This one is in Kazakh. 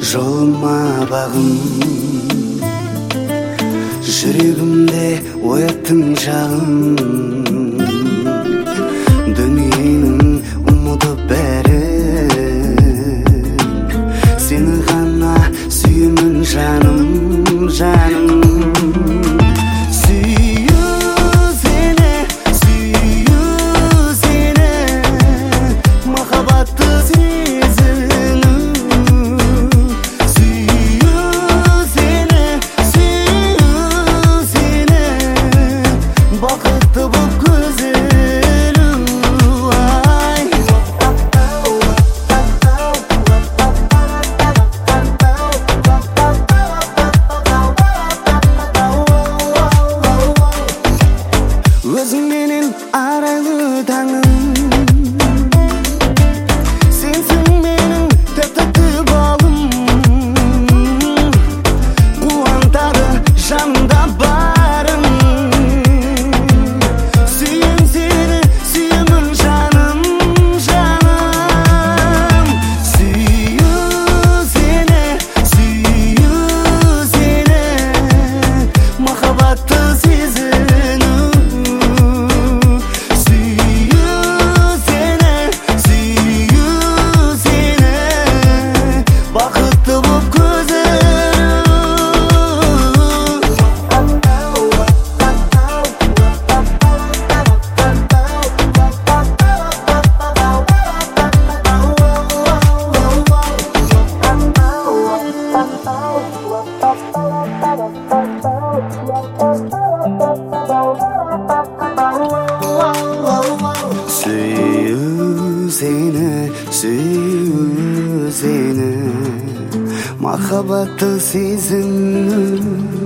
Жолыма бағым, жүрегімде ояттың жағым. Дүниенің ұмыты бәрі, сені ғана сүйемін жаным, жаным. Өзің менен арайлы таңым, сенсің менің тәтті балым. Қуантады жанымда барың, сүйем сені, сүйемін жаным, жаным. Сүю сені, махаббатты сезіну. Süyü seni, mахаббатты сезіну.